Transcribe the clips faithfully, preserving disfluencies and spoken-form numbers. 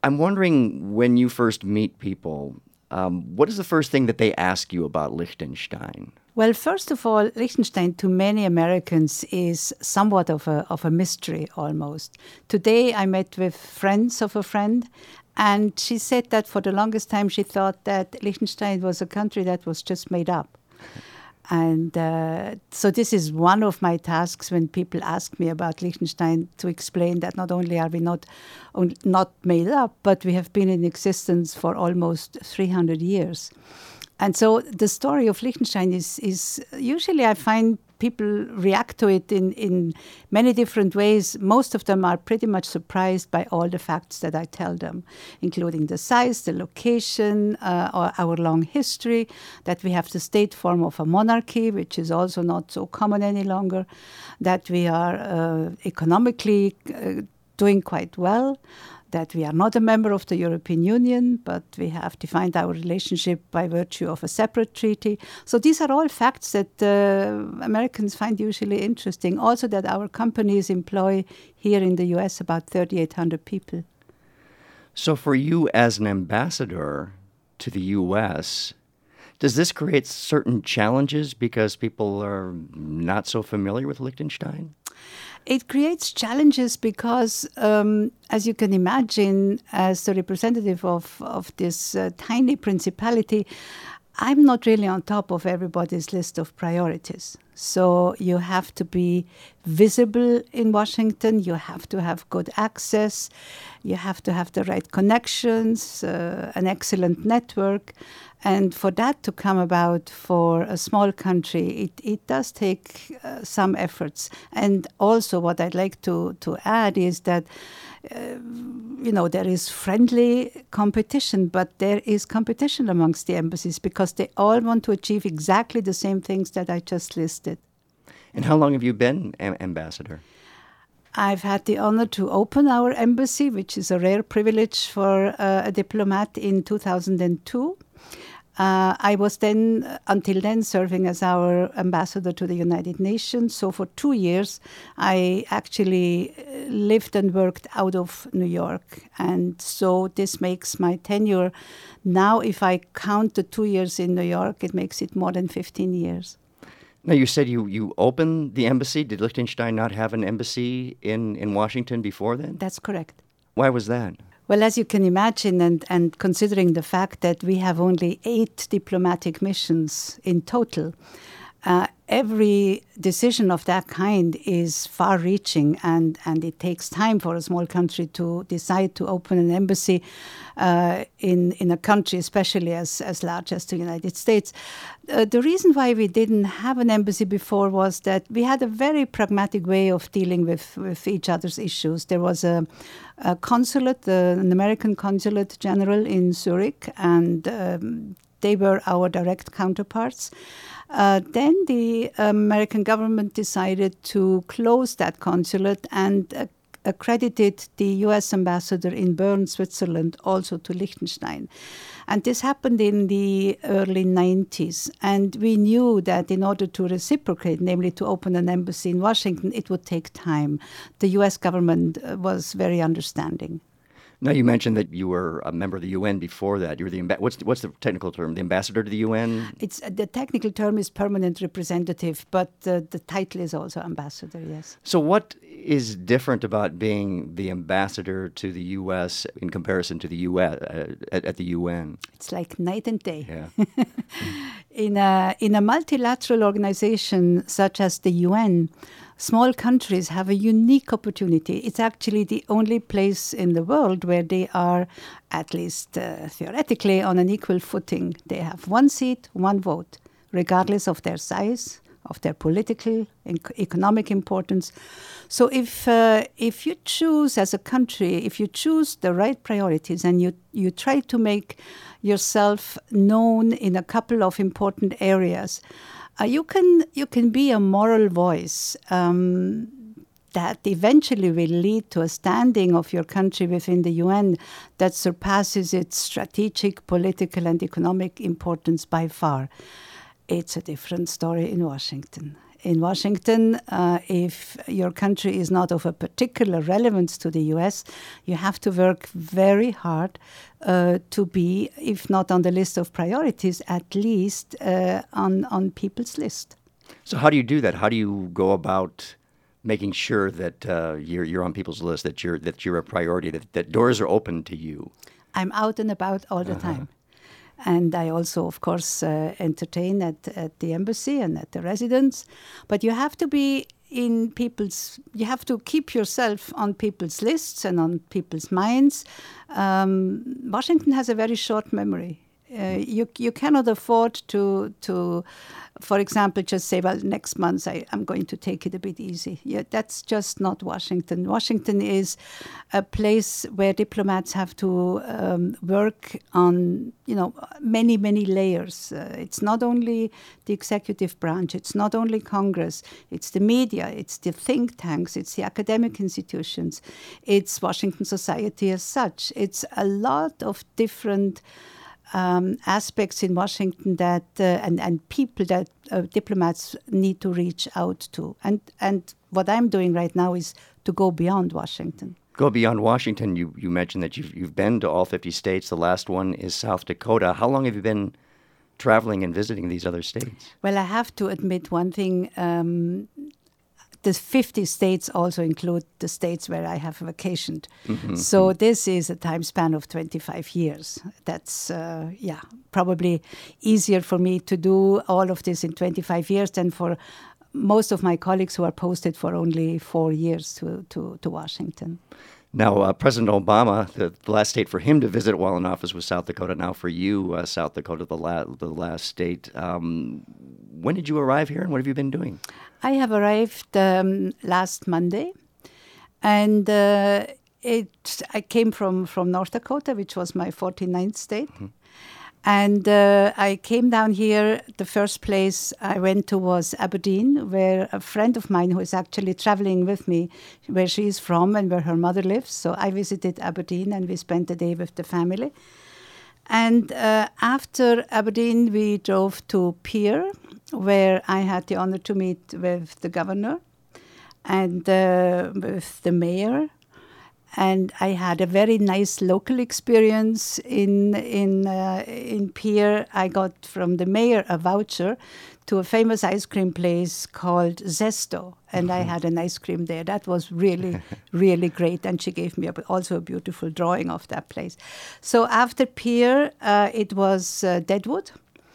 I'm wondering, when you first meet people, um, what is the first thing that they ask you about Liechtenstein? Well, first of all, Liechtenstein to many Americans is somewhat of a of a mystery almost. Today I met with friends of a friend, and she said that for the longest time she thought that Liechtenstein was a country that was just made up. And uh, so this is one of my tasks when people ask me about Liechtenstein, to explain that not only are we not on, not made up, but we have been in existence for almost three hundred years. And so the story of Liechtenstein is, is usually I find people react to it in, in many different ways. Most of them are pretty much surprised by all the facts that I tell them, including the size, the location, uh, or our long history, that we have the state form of a monarchy, which is also not so common any longer, that we are uh, economically uh, doing quite well, that we are not a member of the European Union, but we have defined our relationship by virtue of a separate treaty. So these are all facts that uh, Americans find usually interesting. Also that our companies employ here in the U S about thirty-eight hundred people. So for you as an ambassador to the U S, does this create certain challenges because people are not so familiar with Liechtenstein? It creates challenges because, um, as you can imagine, as the representative of, of this uh, tiny principality, I'm not really on top of everybody's list of priorities. So you have to be visible in Washington, you have to have good access, you have to have the right connections, uh, an excellent network. And for that to come about for a small country, it, it does take uh, some efforts. And also what I'd like to, to add is that, uh, you know, there is friendly competition, but there is competition amongst the embassies because they all want to achieve exactly the same things that I just listed. And how long have you been am- ambassador? I've had the honor to open our embassy, which is a rare privilege for uh, a diplomat, in two thousand two. Uh, I was then, until then, serving as our ambassador to the United Nations. So for two years, I actually lived and worked out of New York. And so this makes my tenure now, if I count the two years in New York, it makes it more than fifteen years. Now, you said you, you opened the embassy. Did Liechtenstein not have an embassy in, in Washington before then? That's correct. Why was that? Well, as you can imagine, and, and considering the fact that we have only eight diplomatic missions in total, uh, every decision of that kind is far-reaching, and, and it takes time for a small country to decide to open an embassy uh, in, in a country, especially as, as large as the United States. Uh, the reason why we didn't have an embassy before was that we had a very pragmatic way of dealing with, with each other's issues. There was a, a consulate, uh, an American consulate general in Zurich, and um, they were our direct counterparts. Uh, then the American government decided to close that consulate and uh, accredited the U S ambassador in Bern, Switzerland, also to Liechtenstein. And this happened in the early nineties. And we knew that in order to reciprocate, namely to open an embassy in Washington, it would take time. The U S government uh, was very understanding. Now, you mentioned that you were a member of the U N before that. You were the amb- what's the, what's the technical term? The ambassador to the U N? It's uh, the technical term is permanent representative, but uh, the title is also ambassador. Yes. So, what is different about being the ambassador to the U S in comparison to the U S uh, at, at the U N? It's like night and day. Yeah. in a in a multilateral organization such as the U N, small countries have a unique opportunity. It's actually the only place in the world where they are, at least uh, theoretically, on an equal footing. They have one seat, one vote, regardless of their size, of their political and economic importance. So if uh, if you choose as a country, if you choose the right priorities and you, you try to make yourself known in a couple of important areas, Uh, you can you can be a moral voice um, that eventually will lead to a standing of your country within the U N that surpasses its strategic, political, and economic importance by far. It's a different story in Washington. in Washington. Uh, if your country is not of a particular relevance to the U S, you have to work very hard uh, to be, if not on the list of priorities, at least uh, on, on people's list. So how do you do that? How do you go about making sure that uh, you're, you're on people's list, that you're, that you're a priority, that, that doors are open to you? I'm out and about all the uh-huh. time. And I also, of course, uh, entertain at, at the embassy and at the residence. But you have to be in people's, you have to keep yourself on people's lists and on people's minds. Um, Washington has a very short memory. Uh, you you cannot afford to, to, for example, just say, well, next month I, I'm going to take it a bit easy. Yeah, that's just not Washington. Washington is a place where diplomats have to um, work on, you know, many, many layers. Uh, it's not only the executive branch, it's not only Congress, it's the media, it's the think tanks, it's the academic institutions, it's Washington society as such. It's a lot of different Um, aspects in Washington that uh, and and people that uh, diplomats need to reach out to, and and what I'm doing right now is to go beyond Washington. Go beyond Washington. You you mentioned that you've you've been to all fifty states. The last one is South Dakota. How long have you been traveling and visiting these other states? Well, I have to admit one thing. Um, The fifty states also include the states where I have vacationed. Mm-hmm. So this is a time span of twenty-five years. That's, uh, yeah, probably easier for me to do all of this in twenty-five years than for most of my colleagues who are posted for only four years to, to, to Washington. Now, uh, President Obama, the, the last state for him to visit while in office was South Dakota. Now for you, uh, South Dakota, the, la- the last state. Um, when did you arrive here and what have you been doing? I have arrived um, last Monday, and uh, it. I came from, from North Dakota, which was my forty-ninth state. Mm-hmm. And uh, I came down here. The first place I went to was Aberdeen, where a friend of mine who is actually traveling with me, where she is from and where her mother lives. So I visited Aberdeen and we spent the day with the family. And uh, after Aberdeen, we drove to Pierre, where I had the honor to meet with the governor and uh, with the mayor. And I had a very nice local experience in in uh, in Pierre. I got from the mayor a voucher to a famous ice cream place called Zesto, and mm-hmm. I had an ice cream there. That was really, really great. And she gave me a, also a beautiful drawing of that place. So after Pierre, uh, it was uh, Deadwood.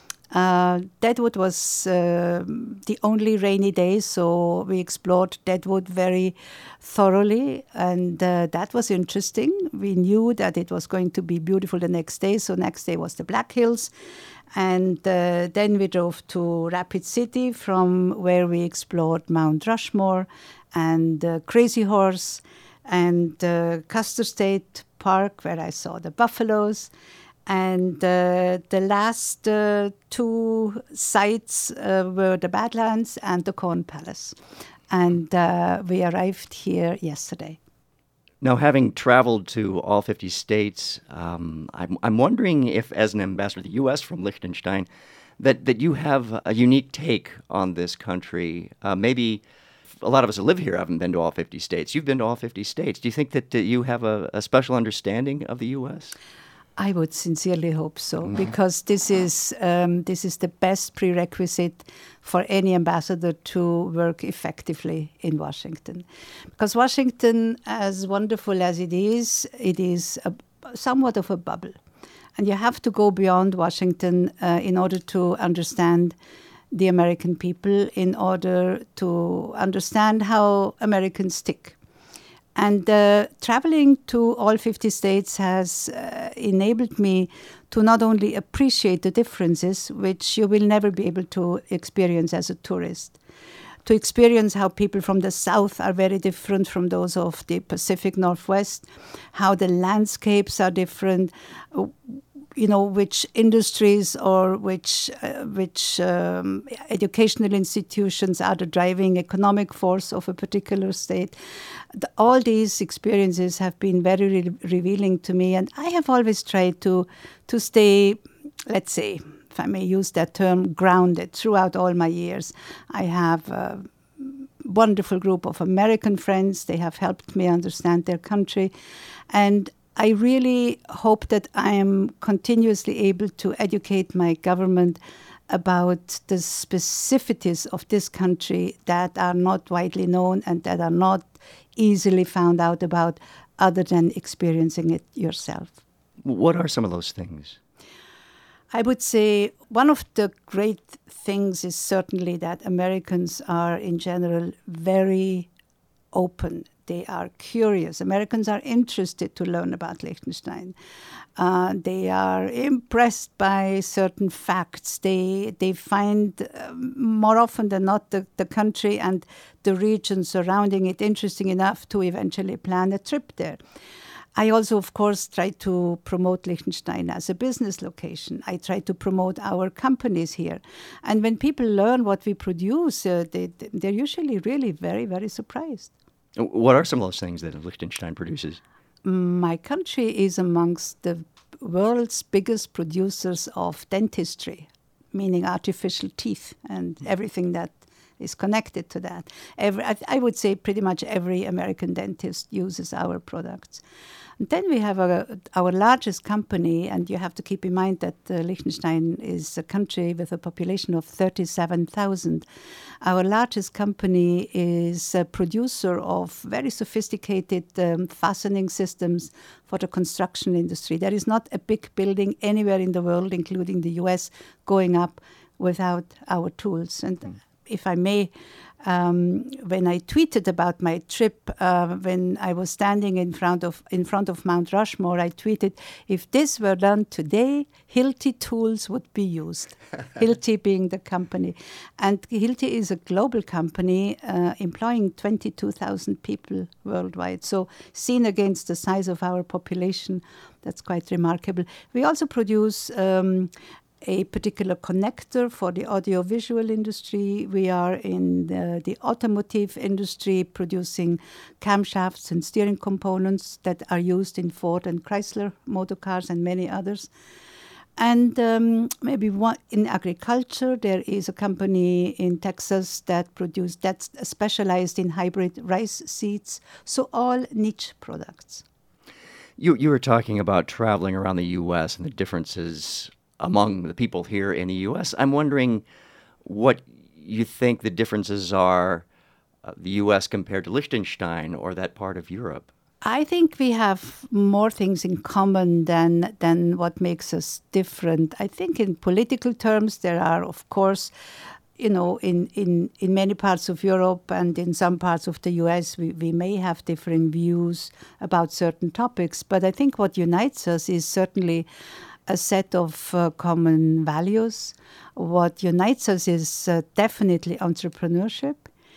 Uh, Deadwood was uh, the only rainy day, so we explored Deadwood very thoroughly, and uh, that was interesting. We knew that it was going to be beautiful the next day, so next day was the Black Hills. And uh, then we drove to Rapid City, from where we explored Mount Rushmore and uh, Crazy Horse and uh, Custer State Park, where I saw the buffaloes. And uh, the last uh, two sites uh, were the Badlands and the Corn Palace. And uh, we arrived here yesterday. Now, having traveled to all fifty states, um, I'm, I'm wondering if, as an ambassador to the U S from Liechtenstein, that, that you have a unique take on this country. Uh, maybe a lot of us who live here haven't been to all fifty states. You've been to all fifty states. Do you think that uh, you have a, a special understanding of the U S? I would sincerely hope so, mm-hmm. because this is um, this is the best prerequisite for any ambassador to work effectively in Washington. Because Washington, as wonderful as it is, it is a, somewhat of a bubble. And you have to go beyond Washington uh, in order to understand the American people, in order to understand how Americans tick. And uh, traveling to all fifty states has uh, enabled me to not only appreciate the differences, which you will never be able to experience as a tourist, to experience how people from the South are very different from those of the Pacific Northwest, how the landscapes are different, you know, which industries or which uh, which um, educational institutions are the driving economic force of a particular state. The, all these experiences have been very re- revealing to me, and I have always tried to to stay, let's say, if I may use that term, grounded throughout all my years. I have a wonderful group of American friends. They have helped me understand their country. And I really hope that I am continuously able to educate my government about the specificities of this country that are not widely known and that are not easily found out about other than experiencing it yourself. What are some of those things? I would say one of the great things is certainly that Americans are in general very open. They are curious. Americans are interested to learn about Liechtenstein. Uh, they are impressed by certain facts. They they find uh, more often than not the, the country and the region surrounding it interesting enough to eventually plan a trip there. I also, of course, try to promote Liechtenstein as a business location. I try to promote our companies here. And when people learn what we produce, uh, they, they're usually really very, very surprised. What are some of those things that Liechtenstein produces? My country is amongst the world's biggest producers of dentistry, meaning artificial teeth and everything that is connected to that. Every, I, I would say pretty much every American dentist uses our products. And then we have a, our largest company, and you have to keep in mind that uh, Liechtenstein is a country with a population of thirty-seven thousand. Our largest company is a producer of very sophisticated um, fastening systems for the construction industry. There is not a big building anywhere in the world, including the U S, going up without our tools. And mm. if I may, um, when I tweeted about my trip, uh, when I was standing in front of in front of Mount Rushmore, I tweeted, if this were done today, Hilti tools would be used. Hilti being the company. And Hilti is a global company uh, employing twenty-two thousand people worldwide. So seen against the size of our population, that's quite remarkable. We also produce Um, a particular connector for the audiovisual industry. We are in the, the automotive industry producing camshafts and steering components that are used in Ford and Chrysler motor cars and many others. And um, maybe one, in agriculture, there is a company in Texas that produce that's specialized in hybrid rice seeds. So all niche products. You you were talking about traveling around the U S and the differences among the people here in the U S. I'm wondering what you think the differences are, uh, the U S compared to Liechtenstein or that part of Europe. I think we have more things in common than than what makes us different. I think in political terms, there are, of course, you know, in, in, in many parts of Europe and in some parts of the U S, we, we may have differing views about certain topics. But I think what unites us is certainly a set of uh, common values. What unites us is uh, definitely entrepreneurship.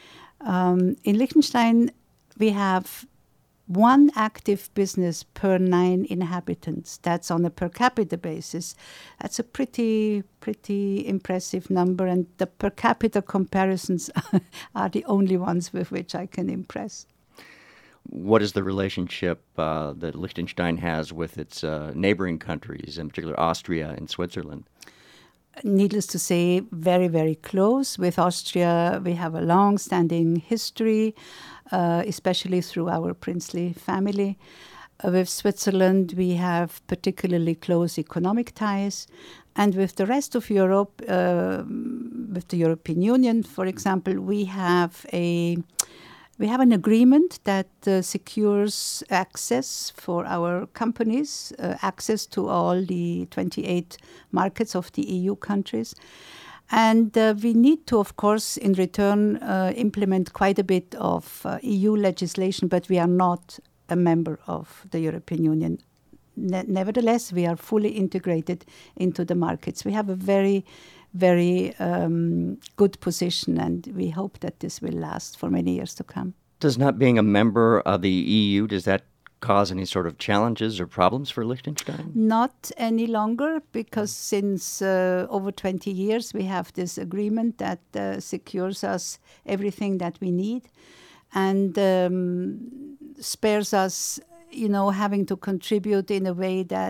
Um, in Liechtenstein, we have one active business per nine inhabitants. That's on a per capita basis. That's a pretty, pretty impressive number, and the per capita comparisons are the only ones with which I can impress. What is the relationship uh, that Liechtenstein has with its uh, neighboring countries, in particular Austria and Switzerland? Needless to say, very, very close. With Austria, we have a long-standing history, uh, especially through our princely family. Uh, with Switzerland, we have particularly close economic ties. And with the rest of Europe, uh, with the European Union, for example, we have a... We have an agreement that uh, secures access for our companies, uh, access to all the twenty-eight markets of the E U countries. And uh, we need to, of course, in return, uh, implement quite a bit of uh, E U legislation, but we are not a member of the European Union. Ne- nevertheless, we are fully integrated into the markets. We have a very very um, good position, and we hope that this will last for many years to come. Does not being a member of the E U, does that cause any sort of challenges or problems for Liechtenstein? Not any longer, because since uh, over twenty years we have this agreement that uh, secures us everything that we need and um, spares us, you know, having to contribute in a way that uh,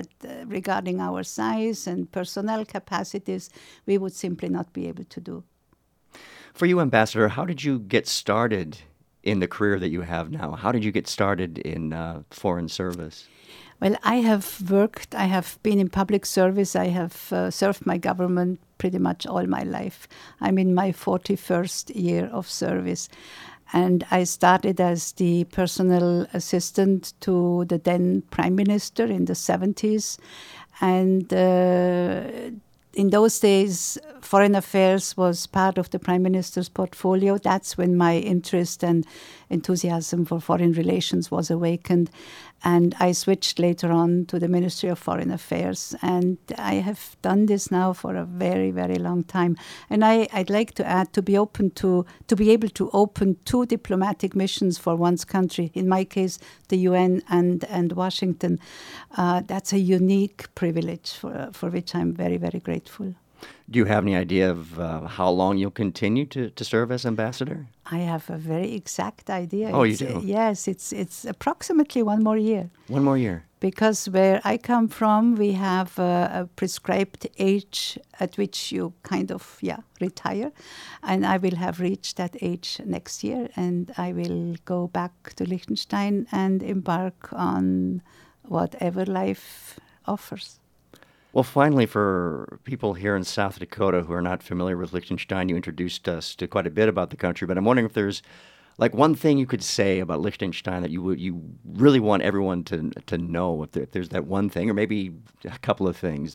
regarding our size and personnel capacities, we would simply not be able to do. For you, Ambassador, how did you get started in the career that you have now? How did you get started in uh, foreign service? Well, I have worked, I have been in public service, I have uh, served my government pretty much all my life. I'm in my forty-first year of service. And I started as the personal assistant to the then Prime Minister in the seventies. And uh, in those days, foreign affairs was part of the Prime Minister's portfolio. That's when my interest and enthusiasm for foreign relations was awakened. And I switched later on to the Ministry of Foreign Affairs. And I have done this now for a very, very long time. And I, I'd like to add to be open to, to be able to open two diplomatic missions for one's country. In my case, the U N and, and Washington. Uh, that's a unique privilege for, for which I'm very, very grateful. Do you have any idea of uh, how long you'll continue to, to serve as ambassador? I have a very exact idea. Oh, it's, you do? Uh, yes, it's it's approximately one more year. One more year. Because where I come from, we have uh, a prescribed age at which you kind of, yeah, retire. And I will have reached that age next year. And I will go back to Liechtenstein and embark on whatever life offers. Well, finally, for people here in South Dakota who are not familiar with Liechtenstein, you introduced us to quite a bit about the country, but I'm wondering if there's like one thing you could say about Liechtenstein that you would you really want everyone to to know, if, there, if there's that one thing, or maybe a couple of things.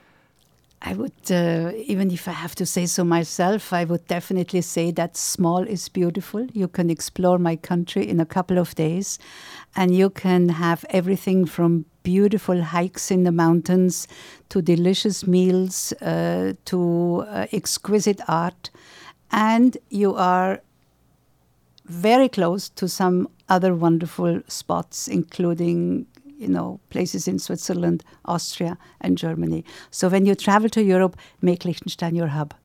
I would, uh, even if I have to say so myself, I would definitely say that small is beautiful. You can explore my country in a couple of days, and you can have everything from beautiful hikes in the mountains to delicious meals uh, to uh, exquisite art. And you are very close to some other wonderful spots, including you know, places in Switzerland, Austria, and Germany. So when you travel to Europe, make Liechtenstein your hub.